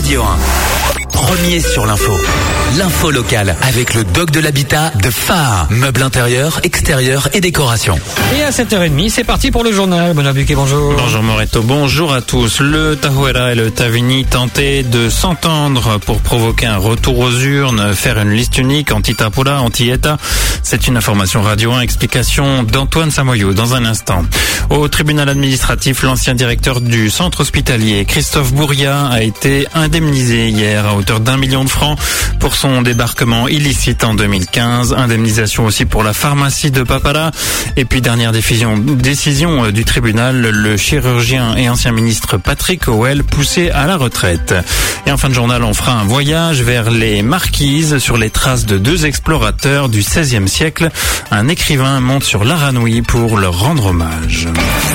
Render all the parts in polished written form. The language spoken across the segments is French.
Radio 1. Premier sur l'info. L'info locale avec le doc de l'habitat de Phare. Meubles intérieurs, extérieurs et décoration. Et à 7h30, c'est parti pour le journal. Benoît Buquet, bonjour. Bonjour Moreto, bonjour à tous. Le Tahuera et le Tavini tentaient de s'entendre pour provoquer un retour aux urnes, faire une liste unique anti-Tapura, anti-Eta. C'est une information Radio 1, explication d'Antoine Samoyou dans un instant. Au tribunal administratif, l'ancien directeur du centre hospitalier, Christophe Bourria, a été indemnisé hier à hauteur d'1 million de francs pour son débarquement illicite en 2015. Indemnisation aussi pour la pharmacie de Papara. Et puis dernière décision du tribunal, le chirurgien et ancien ministre Patrick Howell poussé à la retraite. Et en fin de journal, on fera un voyage vers les Marquises sur les traces de deux explorateurs du XVIe siècle. Un écrivain monte sur l'Aranui pour leur rendre hommage.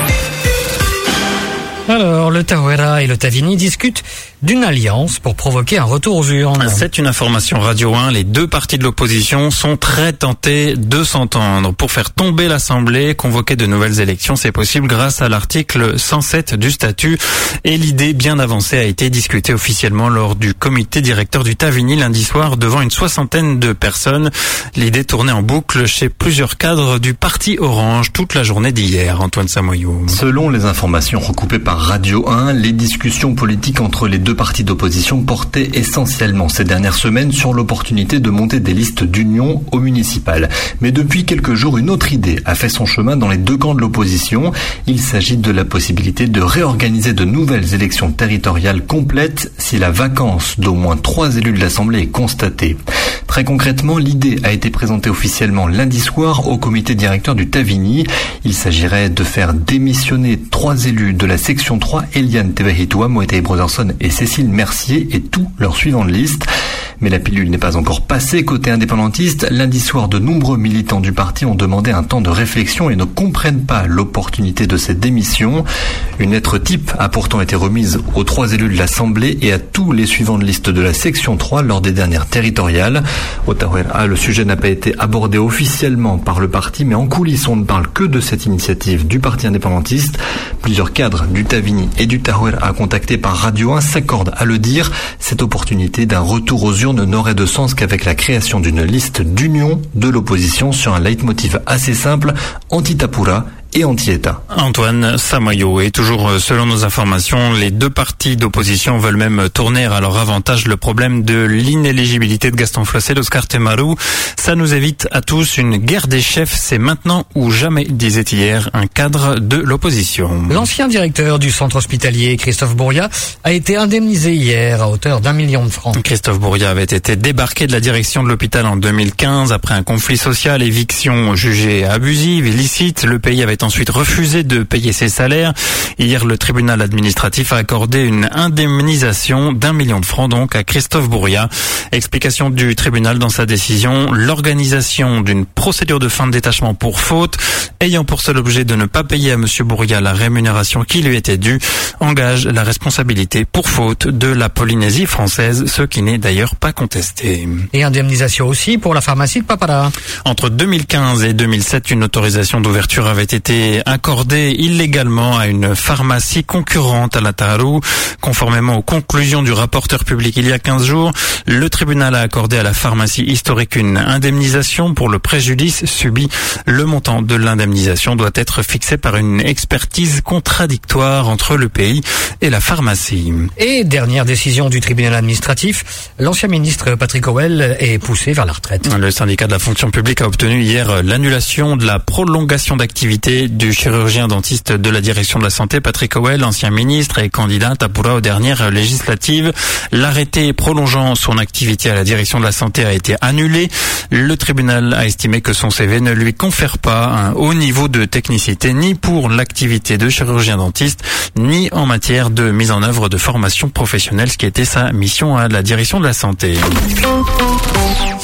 Alors, le Tahuera et le Tavini discutent d'une alliance pour provoquer un retour aux urnes. C'est une information Radio 1. Les deux partis de l'opposition sont très tentés de s'entendre. Pour faire tomber l'Assemblée, convoquer de nouvelles élections, c'est possible grâce à l'article 107 du statut. Et l'idée bien avancée a été discutée officiellement lors du comité directeur du Tavini lundi soir devant une 60aine de personnes. L'idée tournait en boucle chez plusieurs cadres du parti Orange toute la journée d'hier. Antoine Samoyou. Selon les informations recoupées par Radio 1, les discussions politiques entre les deux partis d'opposition portaient essentiellement ces dernières semaines sur l'opportunité de monter des listes d'union au municipal. Mais depuis quelques jours, une autre idée a fait son chemin dans les deux camps de l'opposition. Il s'agit de la possibilité de réorganiser de nouvelles élections territoriales complètes si la vacance d'au moins 3 élus de l'Assemblée est constatée. Très concrètement, l'idée a été présentée officiellement lundi soir au comité directeur du Tavini. Il s'agirait de faire démissionner 3 élus de la section 3, Eliane Tevahitua, Moetei Brotherson et Cécile Mercier et tous leurs suivants de liste. Mais la pilule n'est pas encore passée côté indépendantiste. Lundi soir, de nombreux militants du parti ont demandé un temps de réflexion et ne comprennent pas l'opportunité de cette démission. Une lettre type a pourtant été remise aux 3 élus de l'Assemblée et à tous les suivants de liste de la section 3 lors des dernières territoriales. Au Tahuera, le sujet n'a pas été abordé officiellement par le parti, mais en coulisses, on ne parle que de cette initiative du parti indépendantiste. Plusieurs cadres du Tavini et du Tahuera contactés par Radio 1 s'accordent à le dire. Cette opportunité d'un retour aux urnes n'aurait de sens qu'avec la création d'une liste d'union de l'opposition sur un leitmotiv assez simple, anti-Tapura et anti-État. Antoine Samoyou. Et toujours selon nos informations, les deux partis d'opposition veulent même tourner à leur avantage le problème de l'inéligibilité de Gaston Flossel, d'Oscar Temarou. Ça nous évite à tous une guerre des chefs. C'est maintenant ou jamais, disait hier un cadre de l'opposition. L'ancien directeur du centre hospitalier, Christophe Bourria, a été indemnisé hier à hauteur d'1 million de francs. Christophe Bourria avait été débarqué de la direction de l'hôpital en 2015 après un conflit social, éviction jugée abusive, illicite. Le pays avait ensuite refusé de payer ses salaires. Hier, le tribunal administratif a accordé une indemnisation d'1 million de francs donc à Christophe Bourria. Explication du tribunal dans sa décision, l'organisation d'une procédure de fin de détachement pour faute, ayant pour seul objet de ne pas payer à monsieur Bourria la rémunération qui lui était due, engage la responsabilité pour faute de la Polynésie française, ce qui n'est d'ailleurs pas contesté. Et indemnisation aussi pour la pharmacie de Papara. Entre 2015 et 2007, une autorisation d'ouverture avait été accordée illégalement à une pharmacie concurrente à la Taharu. Conformément aux conclusions du rapporteur public il y a 15 jours, le tribunal a accordé à la pharmacie historique une indemnisation pour le préjudice subi. Le montant de l'indemnisation doit être fixé par une expertise contradictoire entre le pays et la pharmacie. Et dernière décision du tribunal administratif, l'ancien ministre Patrick Howell est poussé vers la retraite. Le syndicat de la fonction publique a obtenu hier l'annulation de la prolongation d'activité du chirurgien dentiste de la direction de la santé, Patrick Howell, ancien ministre et candidat à Tapura aux dernières législatives. L'arrêté prolongeant son activité à la direction de la santé a été annulé. Le tribunal a estimé que son CV ne lui confère pas un haut niveau de technicité ni pour l'activité de chirurgien dentiste, ni en matière de mise en œuvre de formation professionnelle, ce qui était sa mission à la direction de la santé.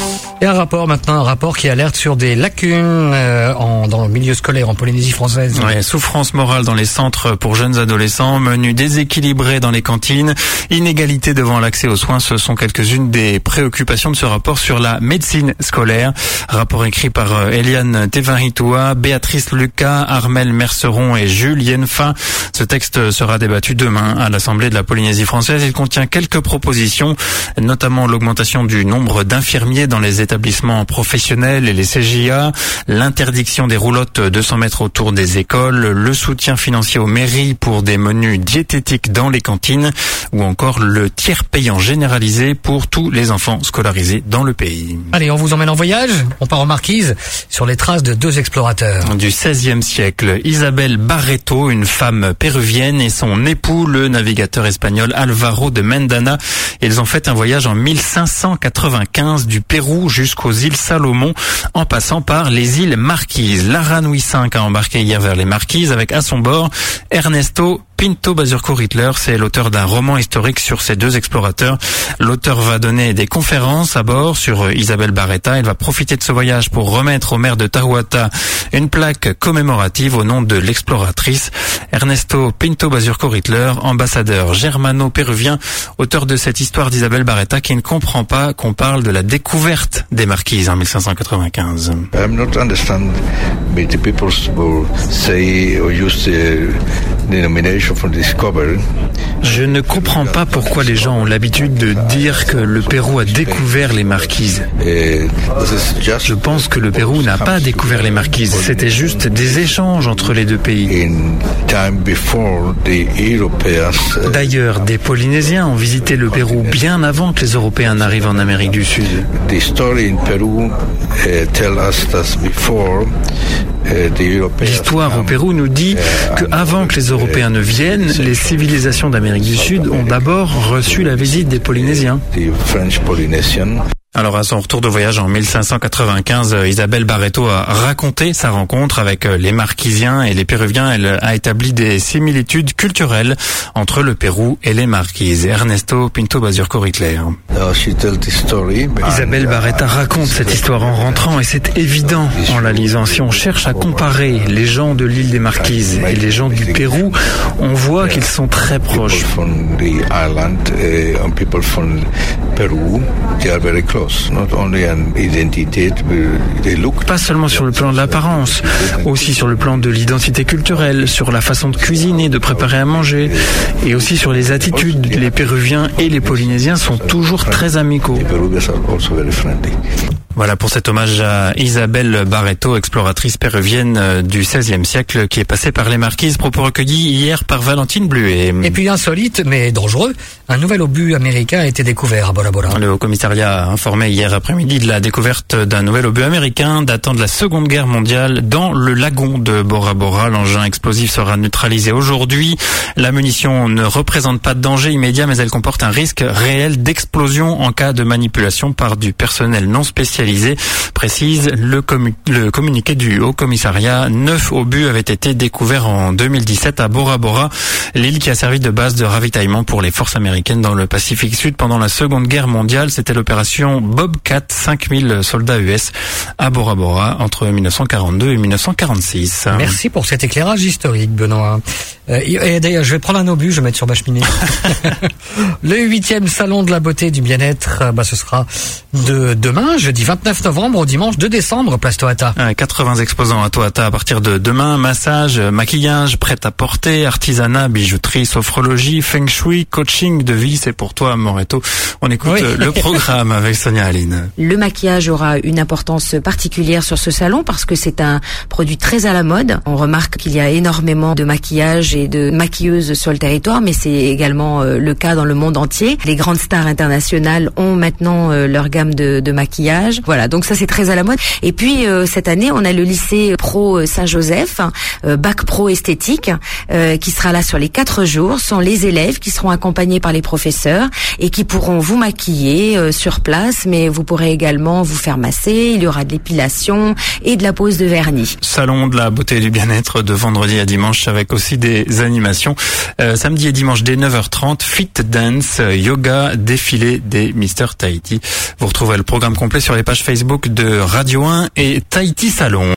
Et un rapport qui alerte sur des lacunes dans le milieu scolaire en Polynésie française. Ouais, souffrance morale dans les centres pour jeunes adolescents, menus déséquilibrés dans les cantines, inégalité devant l'accès aux soins, ce sont quelques-unes des préoccupations de ce rapport sur la médecine scolaire. Rapport écrit par Eliane Tevaritua, Béatrice Lucas, Armel Merceron et Jules Yenfa. Ce texte sera débattu demain à l'Assemblée de la Polynésie française. Il contient quelques propositions, notamment l'augmentation du nombre d'infirmiers dans les établissements professionnels et les CJA, l'interdiction des roulottes 200 mètres autour des écoles, le soutien financier aux mairies pour des menus diététiques dans les cantines ou encore le tiers payant généralisé pour tous les enfants scolarisés dans le pays. Allez, on vous emmène en voyage. On part en Marquise sur les traces de deux explorateurs. Du XVIe siècle, Isabel Barreto, une femme péruvienne, et son époux, le navigateur espagnol Alvaro de Mendana. Ils ont fait un voyage en 1595 du Pérou jusqu'aux îles Salomon, en passant par les îles Marquises. L'Aranui 5 a embarqué hier vers les Marquises avec à son bord Ernesto Pinto Bazurco Rittler, c'est l'auteur d'un roman historique sur ces deux explorateurs. L'auteur va donner des conférences à bord sur Isabel Barreta. Il va profiter de ce voyage pour remettre au maire de Tahuata une plaque commémorative au nom de l'exploratrice. Ernesto Pinto Bazurco Rittler, ambassadeur germano-péruvien, auteur de cette histoire d'Isabel Barreta qui ne comprend pas qu'on parle de la découverte des Marquises en 1595. I'm not understand but the people will say or use the denomination for discovery. Je ne comprends pas pourquoi les gens ont l'habitude de dire que le Pérou a découvert les Marquises. Je pense que le Pérou n'a pas découvert les Marquises. C'était juste des échanges entre les deux pays. D'ailleurs, des Polynésiens ont visité le Pérou bien avant que les Européens n'arrivent en Amérique du Sud. L'histoire au Pérou nous dit que avant que les Européens ne viennent, les civilisations d'Amérique du Sud ont d'abord reçu la visite des Polynésiens. Alors à son retour de voyage en 1595, Isabel Barreto a raconté sa rencontre avec les Marquisiens et les Péruviens. Elle a établi des similitudes culturelles entre le Pérou et les Marquises. Ernesto Pinto Bazurco Rittler. Isabel Barreta raconte cette histoire en rentrant et c'est évident en la lisant. Si on cherche à comparer les gens de l'île des Marquises et les gens du Pérou, on voit qu'ils sont très proches. Pas seulement sur le plan de l'apparence, aussi sur le plan de l'identité culturelle, sur la façon de cuisiner, de préparer à manger, et aussi sur les attitudes. Les Péruviens et les Polynésiens sont toujours très amicaux. Voilà pour cet hommage à Isabel Barreto, exploratrice péruvienne du XVIe siècle qui est passée par les Marquises. Propos recueillis hier par Valentine Bluet. Et puis insolite mais dangereux, un nouvel obus américain a été découvert à Bora Bora. Le Haut-Commissariat a informé hier après-midi de la découverte d'un nouvel obus américain datant de la Seconde Guerre mondiale dans le lagon de Bora Bora. L'engin explosif sera neutralisé aujourd'hui. La munition ne représente pas de danger immédiat mais elle comporte un risque réel d'explosion en cas de manipulation par du personnel non spécialisé. Précise le communiqué du Haut-Commissariat. 9 obus avaient été découverts en 2017 à Bora Bora, l'île qui a servi de base de ravitaillement pour les forces américaines dans le Pacifique Sud pendant la Seconde Guerre mondiale. C'était l'opération Bobcat, 5000 soldats US à Bora Bora entre 1942 et 1946. Merci pour cet éclairage historique, Benoît. Et d'ailleurs, je vais prendre un obus, je vais mettre sur ma cheminée. Le 8e salon de la beauté et du bien-être, ce sera de demain, jeudi 29 novembre au dimanche 2 décembre, place Tohata. 80 exposants à Tohata à partir de demain. Massage, maquillage, prêt-à-porter, artisanat, bijouterie, sophrologie, feng shui, coaching de vie. C'est pour toi, Moreto. On écoute le programme avec Sonia Aline. Le maquillage aura une importance particulière sur ce salon parce que c'est un produit très à la mode. On remarque qu'il y a énormément de maquillage et de maquilleuses sur le territoire, mais c'est également le cas dans le monde entier. Les grandes stars internationales ont maintenant leur gamme de maquillage. Voilà, donc ça c'est très à la mode. Et puis cette année, on a le lycée Pro Saint-Joseph, bac pro esthétique, qui sera là sur les 4 jours. Ce sont les élèves qui seront accompagnés par les professeurs et qui pourront vous maquiller sur place, mais vous pourrez également vous faire masser. Il y aura de l'épilation et de la pose de vernis. Salon de la beauté et du bien-être de vendredi à dimanche avec aussi des des animations. Samedi et dimanche dès 9h30, Fit Dance, yoga, défilé des Mister Tahiti. Vous retrouverez le programme complet sur les pages Facebook de Radio 1 et Tahiti Salon.